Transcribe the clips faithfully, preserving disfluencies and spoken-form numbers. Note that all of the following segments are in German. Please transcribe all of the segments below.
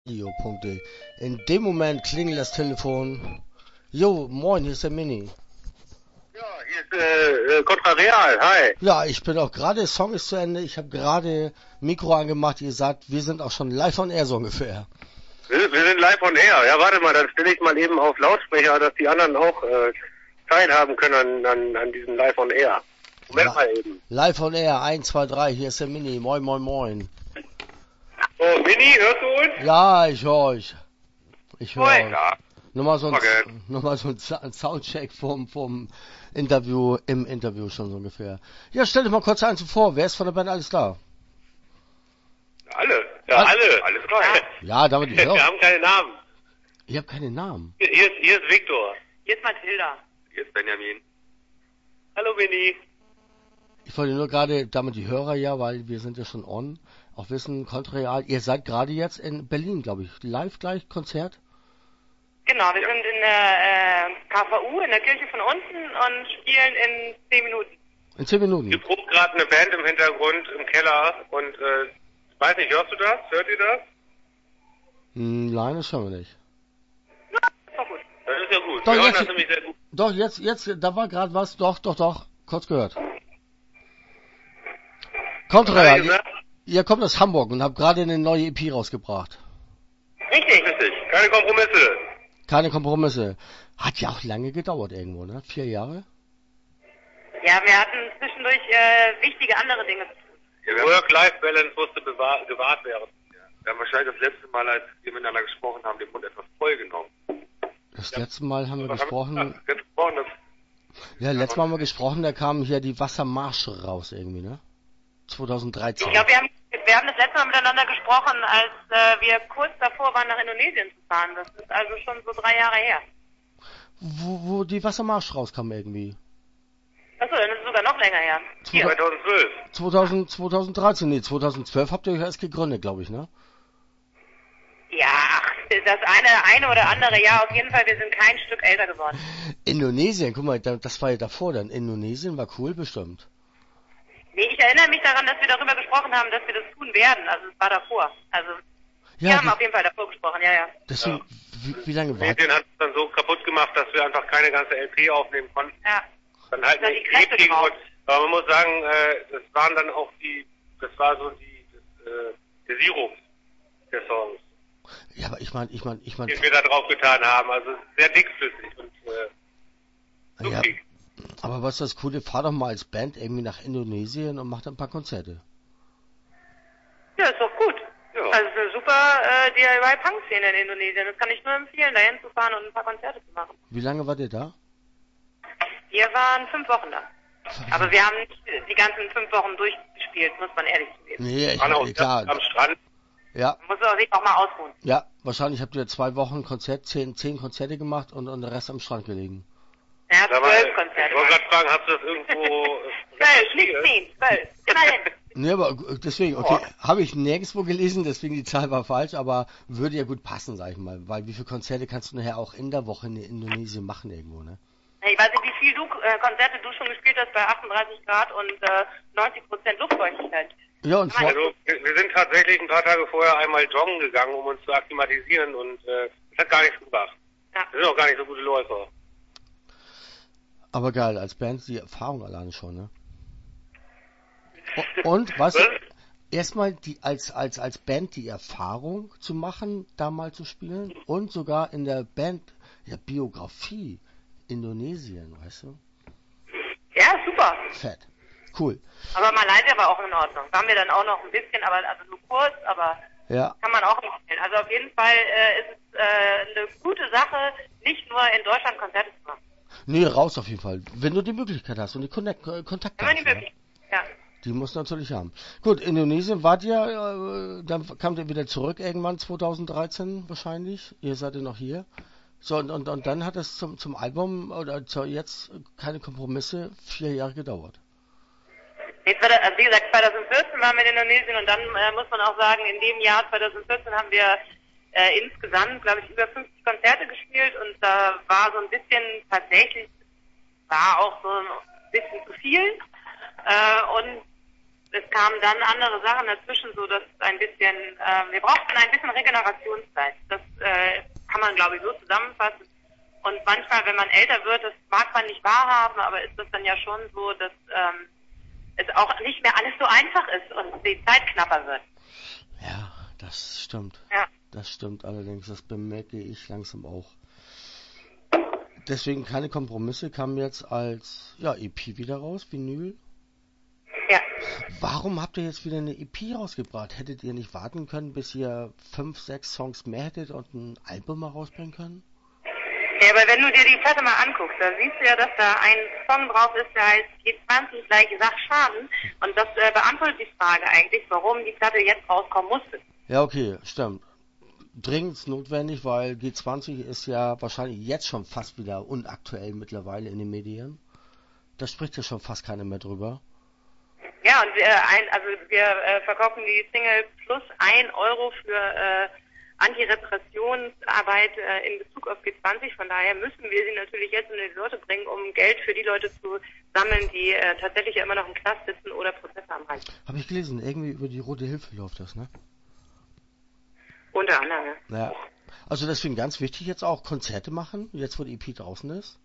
radio.de. In dem Moment klingelt das Telefon. Jo, moin, hier ist der Mini. Ja, hier ist äh, äh, Contrareal, hi. Ja, ich bin auch gerade, der Song ist zu Ende, ich habe gerade Mikro angemacht, ihr sagt, wir sind auch schon live on air so ungefähr. Wir, wir sind live on air. Ja, warte mal, dann stelle ich mal eben auf Lautsprecher, dass die anderen auch äh, teilhaben können an, an, an diesem live on air. Moment Ja. mal eben. Live on air, eins, zwei, drei, hier ist der Mini, moin, moin, moin. Oh, Mini, hörst du uns? Ja, ich höre euch. Ich höre Moin. euch. Ja. Nur mal so ein, Okay. nur mal so ein Sa- ein Soundcheck vom, vom Interview, im Interview schon so ungefähr. Ja, stell dich mal kurz eins vor, wer ist von der Band alles da? Alle. Ja, Alle. alle. Alles klar. Ja, damit ich Wir höre. haben keine Namen. Ich habe keine Namen. Hier, hier, ist, hier ist Viktor. Hier ist Mathilda. Hier ist Benjamin. Hallo, Mini. Ich wollte nur gerade, damit die Hörer ja, weil wir sind ja schon on, auch wissen, Contrareal, ihr seid gerade jetzt in Berlin, glaube ich, live gleich, Konzert? Genau, wir sind in der äh, K V U, in der Kirche von unten und spielen in zehn Minuten. In zehn Minuten. Hier probt gerade eine Band im Hintergrund, im Keller und, äh, ich weiß nicht, hörst du das? Hört ihr das? Hm, nein, das hören wir nicht. Das war gut. Das ist ja gut. Doch, Wir hören jetzt- das nämlich sehr gut. Doch, jetzt, jetzt, da war gerade was, doch, doch, doch, kurz gehört. Contrareal, ihr, gesagt? ihr kommt aus Hamburg und habt gerade eine neue E P rausgebracht. Richtig. Richtig. Keine Kompromisse. Keine Kompromisse. Hat ja auch lange gedauert irgendwo, ne? Vier Jahre? Ja, wir hatten zwischendurch äh, wichtige andere Dinge zu tun. Die Work-Life-Balance musste bewahr, gewahrt werden. Wir haben wahrscheinlich das letzte Mal, als wir miteinander gesprochen haben, den Mund etwas voll genommen. Das letzte Mal haben wir Was gesprochen, haben wir gesprochen? Das ja, letztes Mal haben wir gesprochen, da kamen hier die Wassermarsche raus irgendwie, ne? zweitausenddreizehn. Ich glaube, wir haben, wir haben das letzte Mal miteinander gesprochen, als äh, wir kurz davor waren, nach Indonesien zu fahren. Das ist also schon so drei Jahre her. Wo, wo die Wassermarsch rauskam irgendwie. Achso, dann ist es sogar noch länger her. Hier. zweitausendzwölf. zweitausend, zweitausenddreizehn, nee, zweitausendzwölf habt ihr euch erst gegründet, glaube ich, ne? Ja, ach, das eine, eine oder andere Jahr auf jeden Fall. Wir sind kein Stück älter geworden. Indonesien, guck mal, da- das war ja davor dann. Indonesien war cool bestimmt. Nee, ich erinnere mich daran, dass wir darüber gesprochen haben, dass wir das tun werden. Also es war davor. Also wir Ja, haben das- auf jeden Fall davor gesprochen, ja, ja. deswegen, Ja. wie, wie lange war Medien hat es dann so kaputt gemacht, dass wir einfach keine ganze L P aufnehmen konnten. Ja, Dann halt Dann eine die Kräfte E P drauf. und, aber man muss sagen, äh, das waren dann auch die, das war so die, das, äh, der Sirup der Songs, Ja, aber ich meine, ich meine, ich meine, den wir da drauf getan haben. Also sehr dickflüssig und äh, ja, suffig. aber was ist das Coole? Fahr doch mal als Band irgendwie nach Indonesien und mach da ein paar Konzerte. ja, ist doch gut. Ja. Also es ist eine super äh, D I Y-Punk-Szene in Indonesien. Das kann ich nur empfehlen, dahin zu fahren und ein paar Konzerte zu machen. Wie lange wart ihr da? Wir waren fünf Wochen da. Aber wir haben nicht die ganzen fünf Wochen durchgespielt, muss man ehrlich zugeben. Nee, ich, Waren auch klar. am Strand. Ja, Man muss auch sich auch mal ausruhen. ja, wahrscheinlich habt ihr zwei Wochen Konzert, zehn, zehn Konzerte gemacht und, und der Rest am Strand gelegen. Ja, Da war, zwölf ich Konzerte. wollte gerade fragen, hast du das irgendwo... äh, Zwölf, nicht zehn, zwölf. Immerhin. Nee, aber deswegen, okay, habe ich nirgendwo gelesen, deswegen die Zahl war falsch, aber würde ja gut passen, sag ich mal, weil wie viele Konzerte kannst du nachher auch in der Woche in Indonesien machen irgendwo, ne? Ich weiß nicht, wie viel du, äh, Konzerte du schon gespielt hast bei achtunddreißig Grad und äh, neunzig Prozent Luftfeuchtigkeit. Ja, und vor, Also wir wir sind tatsächlich ein paar Tage vorher einmal joggen gegangen, um uns zu akklimatisieren und äh, das hat gar nichts gebracht. Ja. Wir sind auch gar nicht so gute Läufer. aber geil, als Band die Erfahrung alleine schon, ne? O- Und, was? Was? Erstmal die, als, als, als Band die Erfahrung zu machen, da mal zu spielen und sogar in der Band, ja, Biografie, Indonesien, weißt du? Ja, super. Fett. Cool. Aber Malaysia war auch in Ordnung. Waren wir dann auch noch ein bisschen, aber also nur kurz, aber Ja, kann man auch empfehlen. Also auf jeden Fall äh, ist es äh, eine gute Sache, nicht nur in Deutschland Konzerte zu machen. nee, raus auf jeden Fall. Wenn du die Möglichkeit hast und die Connect, äh, Kontakte Wenn man die hast, ne? wirklich. Ja. Die musst du natürlich haben. Gut, Indonesien wart ihr, äh, dann kamt ihr wieder zurück irgendwann zweitausenddreizehn wahrscheinlich. Ihr seid ja noch hier. So, und, und, und dann hat es zum, zum Album oder zu jetzt keine Kompromisse vier Jahre gedauert. Jetzt war das, also wie gesagt, zweitausendvierzehn waren wir in Indonesien und dann äh, muss man auch sagen, in dem Jahr zweitausendvierzehn haben wir äh, insgesamt, glaube ich, über fünfzig Konzerte gespielt und da war so ein bisschen tatsächlich, war auch so ein bisschen zu viel. Äh, und es kamen dann andere Sachen dazwischen, so dass ein bisschen, äh, wir brauchten ein bisschen Regenerationszeit. Das äh, kann man, glaube ich, so zusammenfassen. Und manchmal, wenn man älter wird, das mag man nicht wahrhaben, aber ist das dann ja schon so, dass ähm, es auch nicht mehr alles so einfach ist und die Zeit knapper wird. Ja, das stimmt. Ja. Das stimmt allerdings, das bemerke ich langsam auch. Deswegen keine Kompromisse, kamen jetzt als ja, E P wieder raus, Vinyl. Ja. Warum habt ihr jetzt wieder eine E P rausgebracht? Hättet ihr nicht warten können, bis ihr fünf, sechs Songs mehr hättet und ein Album mal rausbringen können? Ja, aber wenn du dir die Platte mal anguckst, da siehst du ja, dass da ein Song drauf ist, der heißt G zwanzig gleich Sachschaden. Und das äh, beantwortet die Frage eigentlich, warum die Platte jetzt rauskommen musste. Ja, okay, stimmt. Dringend notwendig, weil G zwanzig ist ja wahrscheinlich jetzt schon fast wieder unaktuell mittlerweile in den Medien. Da spricht ja schon fast keiner mehr drüber. Ja, und wir, ein, also wir äh, verkaufen die Single plus ein Euro für äh, Antirepressionsarbeit äh, in Bezug auf G zwanzig. Von daher müssen wir sie natürlich jetzt unter die Leute bringen, um Geld für die Leute zu sammeln, die äh, tatsächlich ja immer noch im Knast sitzen oder Prozesse am Hals. Habe ich gelesen, irgendwie über die Rote Hilfe läuft das, ne? Unter anderem, ja. Ja. Also deswegen ganz wichtig jetzt auch Konzerte machen, jetzt wo die E P draußen ist.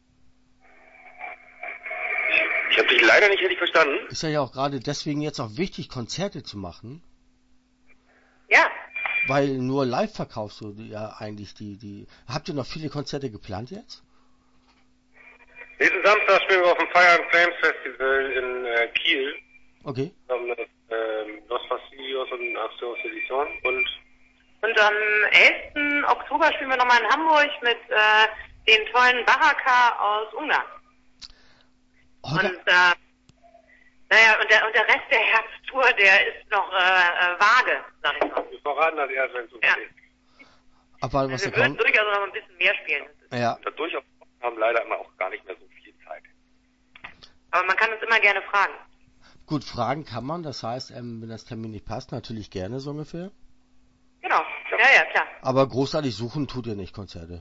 Ich habe dich leider nicht richtig verstanden. Ist ja auch gerade deswegen jetzt auch wichtig, Konzerte zu machen. Ja. Weil nur live verkaufst du ja eigentlich die, die... Habt ihr noch viele Konzerte geplant jetzt? Nächsten Samstag spielen wir auf dem Fire and Flames Festival in äh, Kiel. Okay. Haben das, ähm, Los Fastidios und Acción Sedición und Und am elften Oktober spielen wir nochmal in Hamburg mit äh, den tollen Baraka aus Ungarn. Oh, und äh, naja, und der, und der Rest der Herbsttour, der ist noch äh, äh, vage, sag ich mal. wir verraten das erst, wenn es so Ja. geht. aber was Also da wir würden kommt... durchaus noch ein bisschen mehr spielen. Ja, Dadurch haben leider immer auch gar nicht mehr so viel Zeit. Aber man kann uns immer gerne fragen. gut, fragen kann man, das heißt, ähm, wenn das Termin nicht passt, natürlich gerne so ungefähr. Genau, ja, ja, klar. Aber großartig suchen tut ihr nicht Konzerte.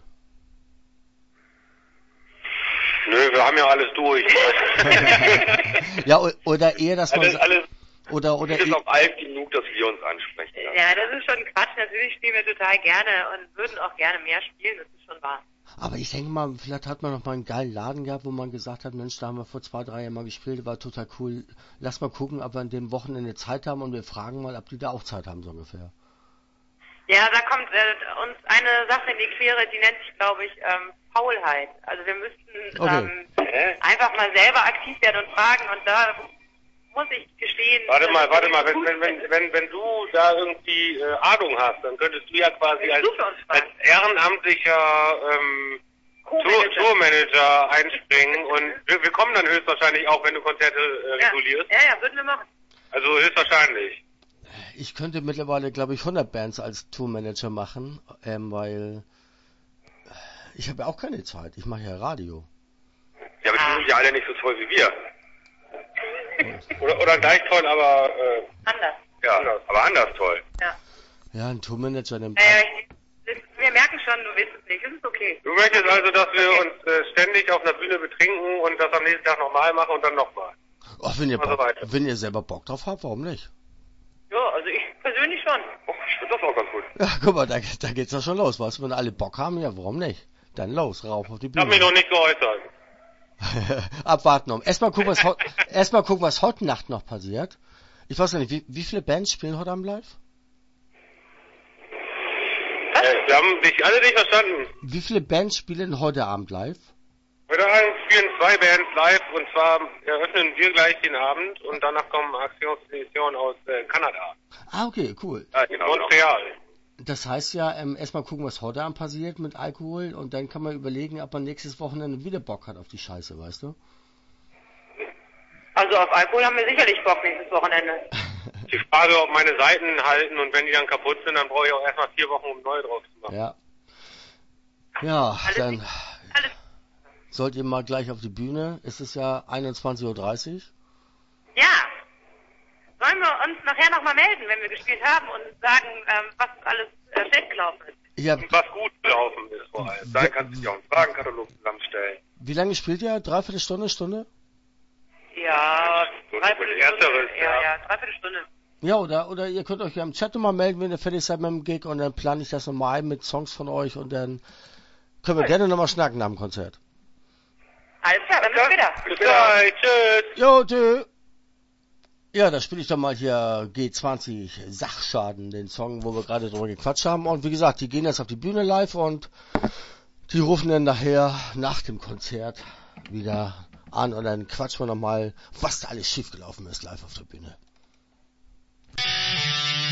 Nö, wir haben ja alles durch. Ja, o- oder eher, dass man... alles, alles Oder, oder ist eh- auch alt genug, dass wir uns ansprechen. Ja. Ja, das ist schon Quatsch. Natürlich spielen wir total gerne und würden auch gerne mehr spielen, das ist schon wahr. Aber ich denke mal, vielleicht hat man noch mal einen geilen Laden gehabt, wo man gesagt hat, Mensch, da haben wir vor zwei, drei Jahren mal gespielt, war total cool. Lass mal gucken, ob wir an dem Wochenende Zeit haben und wir fragen mal, ob die da auch Zeit haben, so ungefähr. Ja, da kommt äh, uns eine Sache in die Quere, die nennt sich, glaube ich, ähm, Faulheit. Also wir müssten Okay. ähm, einfach mal selber aktiv werden und fragen und da muss ich gestehen... Warte mal, dass warte ich mal, wenn, gut wenn, wenn, finde. wenn, wenn du da irgendwie äh, Ahnung hast, dann könntest du ja quasi als, Du für uns als fragen. ehrenamtlicher ähm, Tour- Co-Manager. Tourmanager einspringen und wir, wir kommen dann höchstwahrscheinlich auch, wenn du Konzerte äh, Ja. regulierst. ja, ja, würden wir machen. Also höchstwahrscheinlich. Ich könnte mittlerweile, glaube ich, hundert Bands als Tourmanager machen, ähm, weil ich habe ja auch keine Zeit. Ich mache ja Radio. Ja, aber die sind ja alle nicht so toll wie wir. oder, oder gleich toll, aber äh, Anders. ja, aber anders toll. Ja. Ja, ein Tourmanager nimmt... Äh, ich, wir merken schon, du willst es nicht. Es ist okay. Du möchtest also, dass wir uns äh, ständig auf einer Bühne betrinken und das am nächsten Tag nochmal machen und dann nochmal. Ach, wenn ihr, Also Bock, weiter. wenn ihr selber Bock drauf habt, warum nicht? Ja, also ich persönlich schon. Oh, ich finde das auch ganz gut. Ja, guck mal, da, da geht's ja schon los, weißt du, wenn alle Bock haben, ja, warum nicht? Dann los, rauf auf die Ich habe mich Bühne. noch nicht geäußert. Abwarten um. Erstmal gucken, was heute, erstmal gucken, was heute Nacht noch passiert. Ich weiß gar nicht, wie, wie viele Bands spielen heute Abend live? Äh, wir haben dich alle nicht verstanden. Wie viele Bands spielen heute Abend live? Heute Abend spielen zwei Bands live und zwar eröffnen wir gleich den Abend und danach kommen Acción Sedición aus äh, Kanada. Ah, okay, cool. Ja, in Montreal. Das heißt ja, ähm, erstmal gucken, was heute Abend passiert mit Alkohol und dann kann man überlegen, ob man nächstes Wochenende wieder Bock hat auf die Scheiße, weißt du? Also auf Alkohol haben wir sicherlich Bock nächstes Wochenende. Die Frage, ob meine Seiten halten und wenn die dann kaputt sind, dann brauche ich auch erstmal vier Wochen, um neue drauf zu machen. Ja. Ja, Alles dann nicht- Alles. sollt ihr mal gleich auf die Bühne. Es ist ja einundzwanzig Uhr dreißig. Ja. Sollen wir uns nachher nochmal melden, wenn wir gespielt haben und sagen, ähm, was alles äh, schlecht gelaufen ist? Ja, Und was gut gelaufen ist vor allem. Dann kannst du dir auch einen Fragenkatalog zusammenstellen. wie lange spielt ihr? Dreiviertel Stunde, Stunde? Ja, So dreiviertel ersteres, Stunde. Ja, ja. ja, dreiviertel Stunde. Ja, oder, oder ihr könnt euch ja im Chat nochmal melden, wenn ihr fertig seid mit dem Gig und dann plane ich das nochmal ein mit Songs von euch und dann können wir gerne nochmal schnacken nach dem Konzert. Alles klar, dann bis später. Bis gleich, tschüss. Jo, tschö. Ja, da spiele ich doch mal hier G zwanzig Sachschaden, den Song, wo wir gerade drüber gequatscht haben. Und wie gesagt, die gehen jetzt auf die Bühne live und die rufen dann nachher nach dem Konzert wieder an und dann quatschen wir nochmal, was da alles schiefgelaufen ist live auf der Bühne.